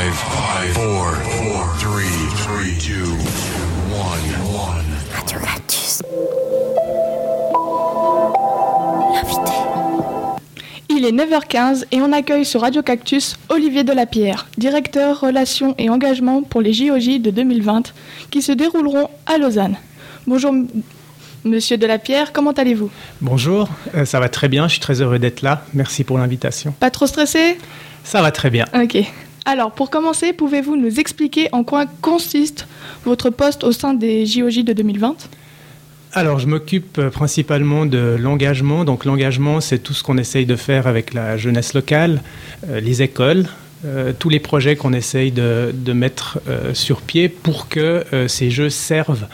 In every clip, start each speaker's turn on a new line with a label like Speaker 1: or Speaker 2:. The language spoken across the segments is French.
Speaker 1: 5, 4, 3, 2, 1.
Speaker 2: Radio Cactus. L'invité.
Speaker 3: Il est 9h15 et on accueille sur Radio Cactus Olivier Delapierre, directeur relations et engagement pour les JOJ de 2020 qui se dérouleront à Lausanne. Bonjour Monsieur Delapierre, comment allez-vous ?
Speaker 4: Bonjour, ça va très bien, je suis très heureux d'être là. Merci pour l'invitation.
Speaker 3: Pas trop stressé ?
Speaker 4: Ça va très bien.
Speaker 3: Ok. Alors, pour commencer, pouvez-vous nous expliquer en quoi consiste votre poste au sein des JOJ de 2020 ?
Speaker 4: Alors, je m'occupe principalement de l'engagement. Donc, l'engagement, c'est tout ce qu'on essaye de faire avec la jeunesse locale, les écoles, tous les projets qu'on essaye de mettre sur pied pour que ces jeux servent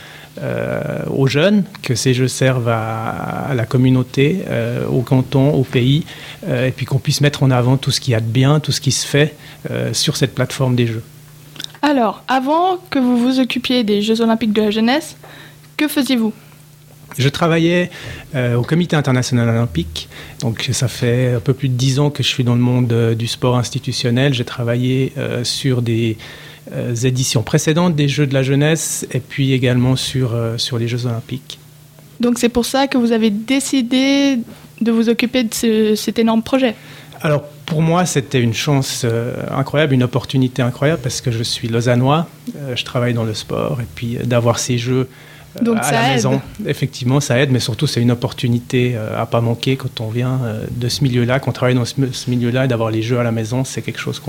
Speaker 4: aux jeunes, que ces jeux servent à la communauté, au canton, au pays, et puis qu'on puisse mettre en avant tout ce qu'il y a de bien, tout ce qui se fait sur cette plateforme des jeux.
Speaker 3: Alors, avant que vous vous occupiez des Jeux Olympiques de la jeunesse, que faisiez-vous ?
Speaker 4: Je travaillais au Comité international olympique, donc ça fait un peu plus de 10 ans que je suis dans le monde du sport institutionnel. J'ai travaillé sur des éditions précédentes des Jeux de la jeunesse et puis également sur les Jeux olympiques.
Speaker 3: Donc c'est pour ça que vous avez décidé de vous occuper de cet énorme projet ?
Speaker 4: Alors pour moi c'était une chance incroyable, une opportunité incroyable parce que je suis lausannois, je travaille dans le sport et puis d'avoir ces Jeux
Speaker 3: donc
Speaker 4: à la maison, effectivement, ça aide, mais surtout, c'est une opportunité à pas manquer quand on vient de ce milieu-là, qu'on travaille dans ce milieu-là, et d'avoir les Jeux à la maison, c'est quelque chose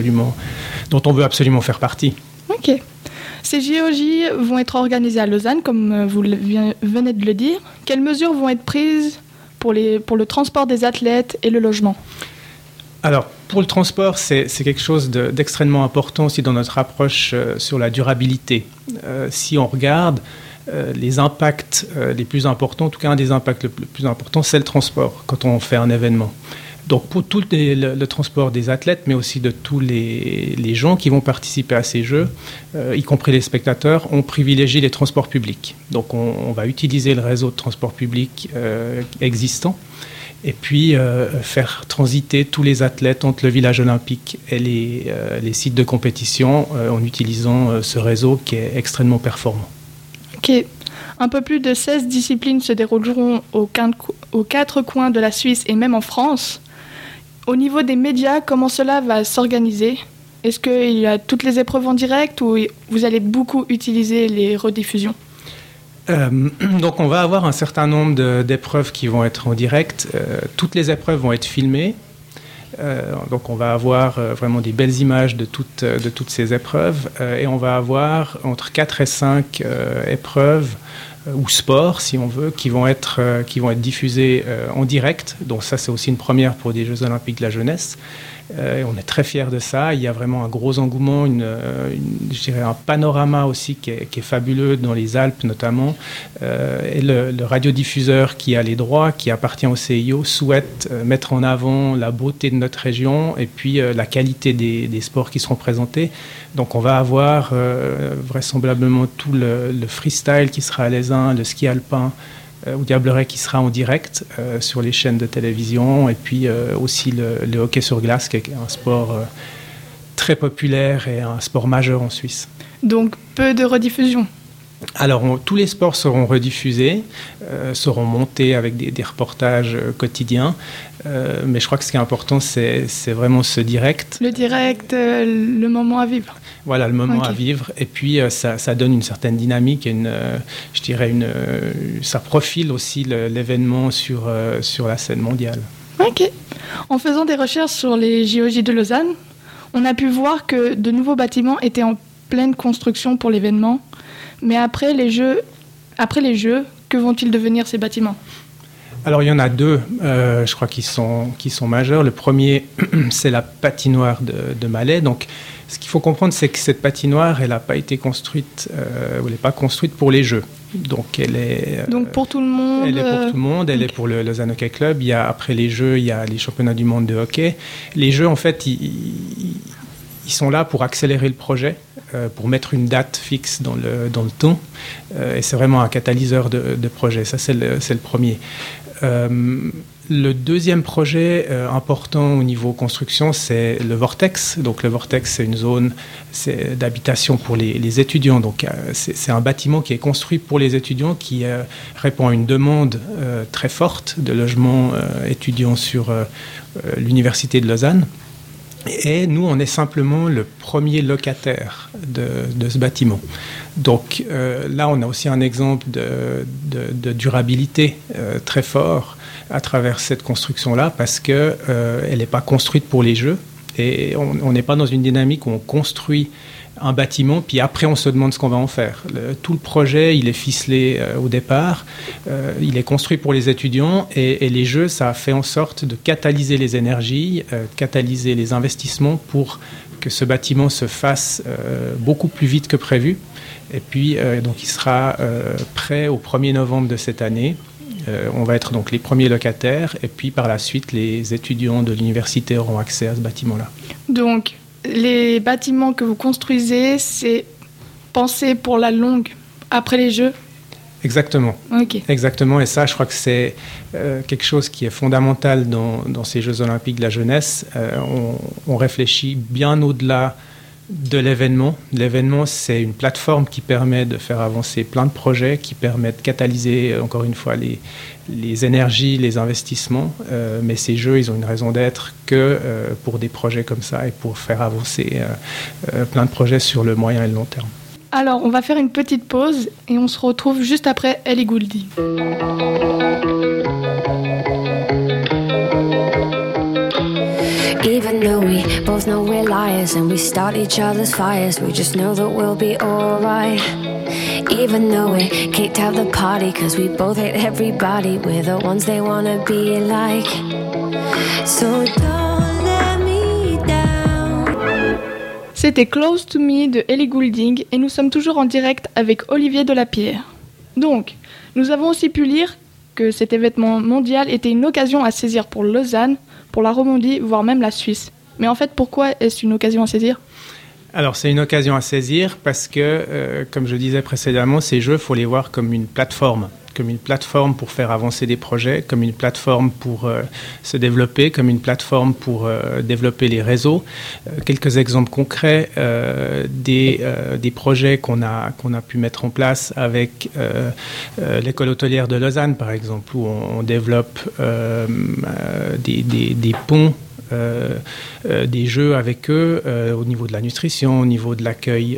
Speaker 4: dont on veut absolument faire partie.
Speaker 3: Ok. Ces JOJ vont être organisés à Lausanne, comme vous venez de le dire. Quelles mesures vont être prises pour le transport des athlètes et le logement ? Alors,
Speaker 4: pour le transport, c'est quelque chose d'extrêmement important aussi dans notre approche sur la durabilité. Si on regarde les impacts les plus importants, en tout cas un des impacts le plus important, c'est le transport quand on fait un événement. Donc pour tout le transport des athlètes, mais aussi de tous les gens qui vont participer à ces Jeux, y compris les spectateurs, on privilégie les transports publics. Donc on va utiliser le réseau de transport public existant et puis faire transiter tous les athlètes entre le village olympique et les sites de compétition en utilisant ce réseau qui est extrêmement performant.
Speaker 3: Ok. Un peu plus de 16 disciplines se dérouleront aux 4 coins de la Suisse et même en France. Au niveau des médias, comment cela va s'organiser ? Est-ce qu'il y a toutes les épreuves en direct ou vous allez beaucoup utiliser les rediffusions ?
Speaker 4: Donc on va avoir un certain nombre d'épreuves qui vont être en direct. Toutes les épreuves vont être filmées. Donc on va avoir vraiment des belles images de toutes ces épreuves et on va avoir entre 4 et 5 épreuves ou sports si on veut qui vont être diffusés en direct. Donc ça c'est aussi une première pour des Jeux Olympiques de la jeunesse. Et on est très fiers de ça. Il y a vraiment un gros engouement, je dirais un panorama aussi qui est fabuleux dans les Alpes notamment. Et le radiodiffuseur qui a les droits, qui appartient au CIO, souhaite mettre en avant la beauté de notre région et puis la qualité des sports qui seront présentés. Donc on va avoir vraisemblablement tout le freestyle qui sera à l'Aisin, le ski alpin, ou Diableret qui sera en direct sur les chaînes de télévision et puis aussi le hockey sur glace qui est un sport très populaire et un sport majeur en Suisse.
Speaker 3: Donc peu de rediffusion.
Speaker 4: Alors tous les sports seront rediffusés, seront montés avec des reportages quotidiens, mais je crois que ce qui est important c'est vraiment ce direct.
Speaker 3: Le direct, le moment à vivre.
Speaker 4: Voilà, le moment à vivre. Et puis, ça donne une certaine dynamique et ça profile aussi l'événement sur la scène mondiale.
Speaker 3: Ok. En faisant des recherches sur les JOJ de Lausanne, on a pu voir que de nouveaux bâtiments étaient en pleine construction pour l'événement. Mais après les Jeux, que vont-ils devenir ces bâtiments ?
Speaker 4: Alors, il y en a 2, je crois, qui sont majeurs. Le premier, c'est la patinoire de Malais. Donc, ce qu'il faut comprendre, c'est que cette patinoire, elle n'a pas été construite, elle n'est pas construite pour les Jeux. Donc, elle est...
Speaker 3: Donc, pour tout le monde.
Speaker 4: Elle est pour tout le monde. Elle est pour le Lausanne Hockey Club. Après les Jeux, il y a les championnats du monde de hockey. Les Jeux, en fait, ils sont là pour accélérer le projet, pour mettre une date fixe dans le temps. Et c'est vraiment un catalyseur de projet. Ça, c'est le premier. Le deuxième projet important au niveau construction, c'est le Vortex. Donc le Vortex, c'est une zone d'habitation pour les étudiants. Donc c'est un bâtiment qui est construit pour les étudiants, qui répond à une demande très forte de logements étudiants sur l'Université de Lausanne. Et nous, on est simplement le premier locataire de ce bâtiment. Donc là, on a aussi un exemple de durabilité très fort à travers cette construction-là, parce qu'elle n'est pas construite pour les jeux. Et on n'est pas dans une dynamique où on construit un bâtiment, puis après on se demande ce qu'on va en faire. Tout le projet, il est ficelé au départ, il est construit pour les étudiants, et les jeux, ça a fait en sorte de catalyser les énergies, catalyser les investissements pour que ce bâtiment se fasse beaucoup plus vite que prévu. Et puis, donc, il sera prêt au 1er novembre de cette année. On va être donc les premiers locataires, et puis par la suite, les étudiants de l'université auront accès à ce bâtiment-là.
Speaker 3: Donc, les bâtiments que vous construisez, c'est pensé pour la longue, après les Jeux?
Speaker 4: Exactement.
Speaker 3: Okay.
Speaker 4: Exactement, et ça, je crois que c'est quelque chose qui est fondamental dans ces Jeux olympiques de la jeunesse. On réfléchit bien au-delà de l'événement. L'événement, c'est une plateforme qui permet de faire avancer plein de projets, qui permet de catalyser, encore une fois, les énergies, les investissements. Mais ces jeux, ils ont une raison d'être que pour des projets comme ça et pour faire avancer plein de projets sur le moyen et le long terme.
Speaker 3: Alors, on va faire une petite pause et on se retrouve juste après Ellie Goulding.
Speaker 2: Even though we both know we're liars and we start each other's fires, we just know that we'll be alright. Even though we're kicked out the party cause we both hate everybody, we're the ones they wanna be like. So don't let me down.
Speaker 3: C'était Close to Me de Ellie Goulding et nous sommes toujours en direct avec Olivier Delapierre. Donc, nous avons aussi pu lire que cet événement mondial était une occasion à saisir pour Lausanne, pour la Romandie, voire même la Suisse. Mais en fait, pourquoi est-ce une occasion à saisir ?
Speaker 4: Alors, c'est une occasion à saisir parce que, comme je disais précédemment, ces jeux, il faut les voir comme une plateforme pour faire avancer des projets, comme une plateforme pour se développer, comme une plateforme pour développer les réseaux. Quelques exemples concrets des projets qu'on a pu mettre en place avec l'école hôtelière de Lausanne, par exemple, où on développe des ponts, des jeux avec eux au niveau de la nutrition, au niveau de l'accueil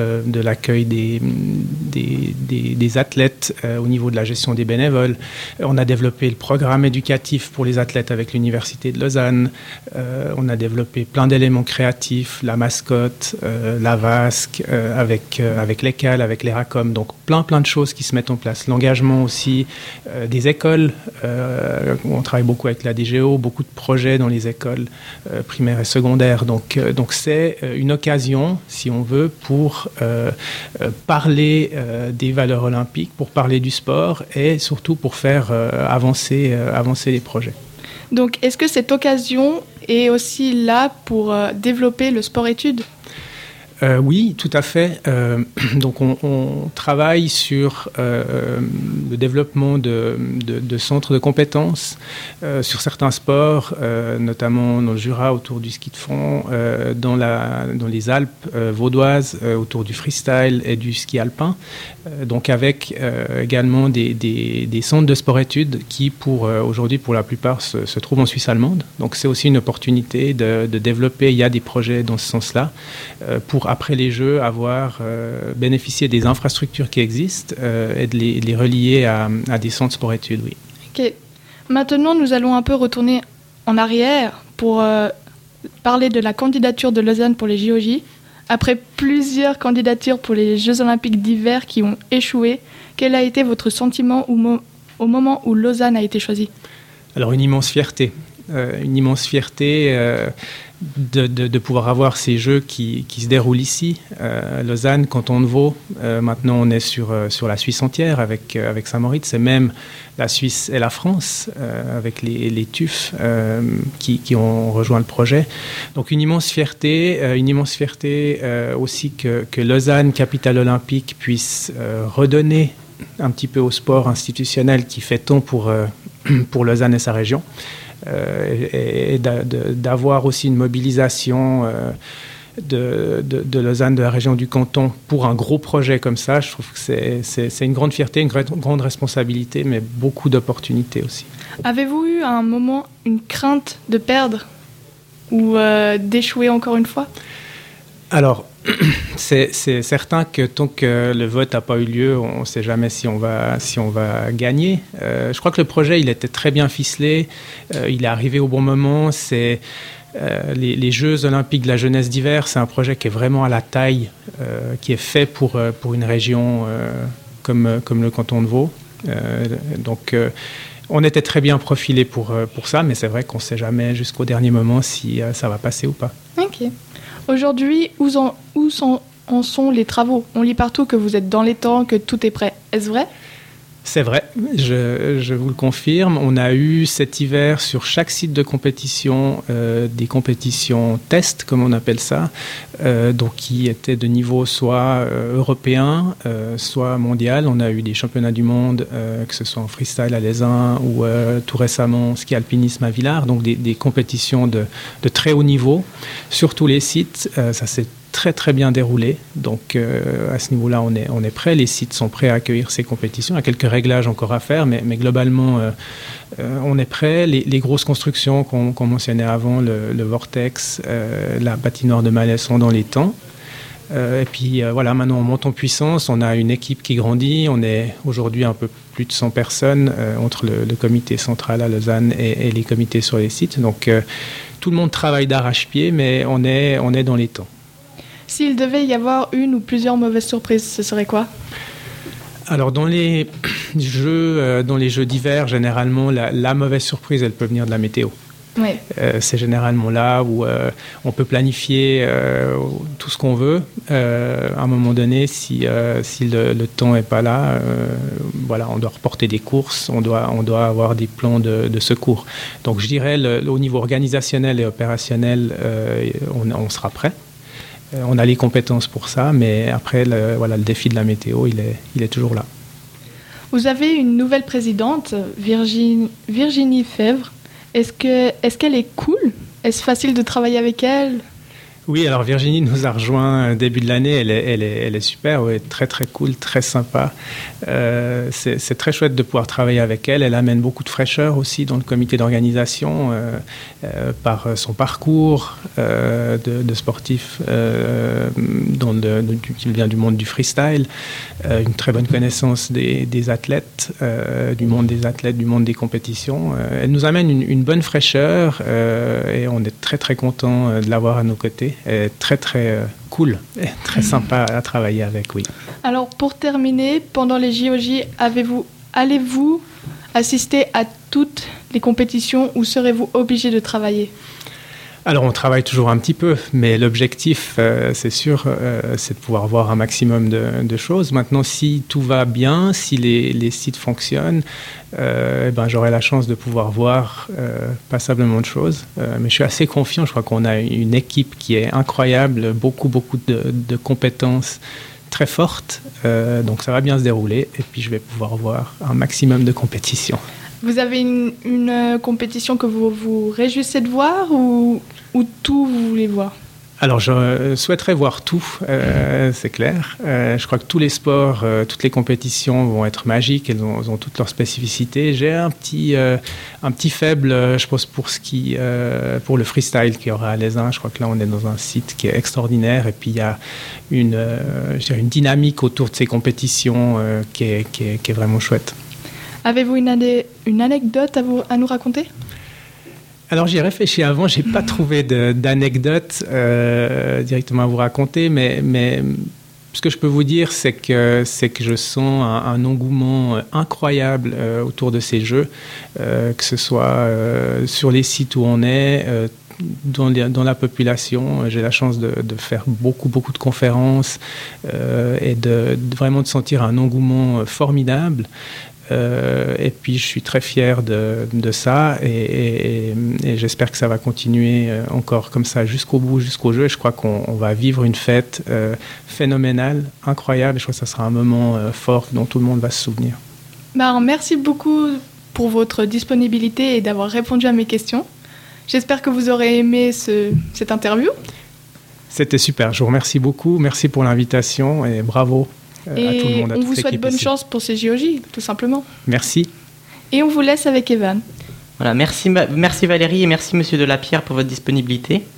Speaker 4: des athlètes, au niveau de la gestion des bénévoles. On a développé le programme éducatif pour les athlètes avec l'Université de Lausanne. On a développé plein d'éléments créatifs, la mascotte, la vasque, avec l'ECAL, avec les RACOM. Donc plein de choses qui se mettent en place. L'engagement aussi des écoles. On travaille beaucoup avec la DGO, beaucoup de projets dans les écoles primaires et secondaires. Donc c'est une occasion, si on veut, pour parler des valeurs olympiques, pour parler du sport et surtout pour faire avancer les projets.
Speaker 3: Donc est-ce que cette occasion est aussi là pour développer le sport-études ?
Speaker 4: Oui, tout à fait. Donc on travaille sur le développement de centres de compétences sur certains sports, notamment dans le Jura autour du ski de fond, dans les Alpes vaudoises autour du freestyle et du ski alpin. Donc avec également des centres de sport-études qui aujourd'hui pour la plupart se trouvent en Suisse allemande. Donc c'est aussi une opportunité de développer. Il y a des projets dans ce sens-là pour après les Jeux bénéficier des infrastructures qui existent et de les relier à des centres sport-études, oui.
Speaker 3: Ok. Maintenant, nous allons un peu retourner en arrière pour parler de la candidature de Lausanne pour les JOJ. Après plusieurs candidatures pour les Jeux Olympiques d'hiver qui ont échoué, quel a été votre sentiment au moment où Lausanne a été choisie ? Alors,
Speaker 4: une immense fierté. De pouvoir avoir ces jeux qui se déroulent ici, Lausanne, canton de Vaud. Maintenant, on est sur la Suisse entière avec Saint-Moritz, et même la Suisse et la France avec les TUF qui ont rejoint le projet. Donc une immense fierté aussi que Lausanne, capitale olympique, puisse redonner un petit peu au sport institutionnel qui fait tant pour pour Lausanne et sa région. Et d'avoir aussi une mobilisation de Lausanne, de la région du canton, pour un gros projet comme ça, je trouve que c'est une grande fierté, une grande responsabilité, mais beaucoup d'opportunités aussi.
Speaker 3: Avez-vous eu à un moment une crainte de perdre ou d'échouer encore une fois ?
Speaker 4: Alors, c'est certain que tant que le vote n'a pas eu lieu, on ne sait jamais si on va gagner. Je crois que le projet, il était très bien ficelé, il est arrivé au bon moment. Les Jeux olympiques de la jeunesse d'hiver, c'est un projet qui est vraiment à la taille, qui est fait pour une région comme le canton de Vaud. Donc, on était très bien profilé pour ça, mais c'est vrai qu'on ne sait jamais jusqu'au dernier moment si ça va passer ou pas.
Speaker 3: Ok. Aujourd'hui, où en sont les travaux ? On lit partout que vous êtes dans les temps, que tout est prêt. Est-ce vrai ?
Speaker 4: C'est vrai, je vous le confirme. On a eu cet hiver sur chaque site de compétition des compétitions tests, comme on appelle ça, donc qui étaient de niveau soit européen, soit mondial. On a eu des championnats du monde, que ce soit en freestyle à l'Aisin ou tout récemment ski alpinisme à Villars, donc des compétitions de très haut niveau sur tous les sites. Ça s'est très très bien déroulé, donc à ce niveau-là on est prêt, les sites sont prêts à accueillir ces compétitions, il y a quelques réglages encore à faire, mais globalement on est prêt. Les grosses constructions qu'on mentionnait avant, le Vortex, la patinoire de Malais sont dans les temps, et puis voilà, maintenant on monte en puissance, on a une équipe qui grandit, on est aujourd'hui un peu plus de 100 personnes entre le comité central à Lausanne et les comités sur les sites, donc tout le monde travaille d'arrache-pied, mais on est dans les temps.
Speaker 3: S'il devait y avoir une ou plusieurs mauvaises surprises, ce serait quoi ?
Speaker 4: Alors dans les jeux d'hiver, généralement, la mauvaise surprise, elle peut venir de la météo.
Speaker 3: Ouais.
Speaker 4: C'est généralement là où on peut planifier tout ce qu'on veut. À un moment donné, si le temps n'est pas là, voilà, on doit reporter des courses, on doit avoir des plans de secours. Donc je dirais, au niveau organisationnel et opérationnel, on sera prêt. On a les compétences pour ça, mais après, le défi de la météo, il est toujours là.
Speaker 3: Vous avez une nouvelle présidente, Virginie Fèvre. Est-ce qu'elle est cool ? Est-ce facile de travailler avec elle ?
Speaker 4: Oui, alors Virginie nous a rejoint début de l'année, elle est super, ouais, très très cool, très sympa. C'est très chouette de pouvoir travailler avec elle. Elle amène beaucoup de fraîcheur aussi dans le comité d'organisation par son parcours de sportif qui vient du monde du freestyle, une très bonne connaissance des athlètes, du monde des athlètes, du monde des compétitions. Elle nous amène une bonne fraîcheur et on est très très content de l'avoir à nos côtés. Elle est très très cool et très sympa à travailler avec, oui.
Speaker 3: Alors pour terminer, pendant les JOJ, allez-vous assister à toutes les compétitions ou serez-vous obligé de travailler ?
Speaker 4: Alors on travaille toujours un petit peu, mais l'objectif, c'est sûr, c'est de pouvoir voir un maximum de choses. Maintenant, si tout va bien, si les sites fonctionnent, j'aurai la chance de pouvoir voir passablement de choses. Mais je suis assez confiant, je crois qu'on a une équipe qui est incroyable, beaucoup de compétences très fortes, donc ça va bien se dérouler et puis je vais pouvoir voir un maximum de compétitions.
Speaker 3: Vous avez une compétition que vous vous réjouissez de voir ou tout vous voulez voir ?
Speaker 4: Alors, je souhaiterais voir tout, c'est clair. Je crois que tous les sports, toutes les compétitions vont être magiques, elles ont toutes leurs spécificités. J'ai un petit faible, je pense, pour le freestyle qu'il y aura à l'Aisin. Je crois que là, on est dans un site qui est extraordinaire et puis il y a une dynamique autour de ces compétitions qui est vraiment chouette. Avez-vous
Speaker 3: une anecdote à nous raconter ?
Speaker 4: Alors j'y ai réfléchi avant, j'ai pas trouvé d'anecdote directement à vous raconter, mais ce que je peux vous dire, c'est que je sens un engouement incroyable autour de ces jeux, que ce soit sur les sites où on est, dans la population. J'ai la chance de faire beaucoup de conférences et vraiment de sentir un engouement formidable. Et puis je suis très fier de ça et j'espère que ça va continuer encore comme ça jusqu'au bout, jusqu'au jeu. Et je crois qu'on va vivre une fête phénoménale, incroyable. Et je crois que ça sera un moment fort dont tout le monde va se souvenir.
Speaker 3: Merci beaucoup pour votre disponibilité et d'avoir répondu à mes questions. J'espère que vous aurez aimé cette interview.
Speaker 4: C'était super, je vous remercie beaucoup. Merci pour l'invitation et bravo à tout le monde.
Speaker 3: Et on vous souhaite bonne chance pour ces JOJ, tout simplement.
Speaker 4: Merci.
Speaker 3: Et on vous laisse avec Evan.
Speaker 5: Voilà, merci Valérie et merci Monsieur Delapierre pour votre disponibilité.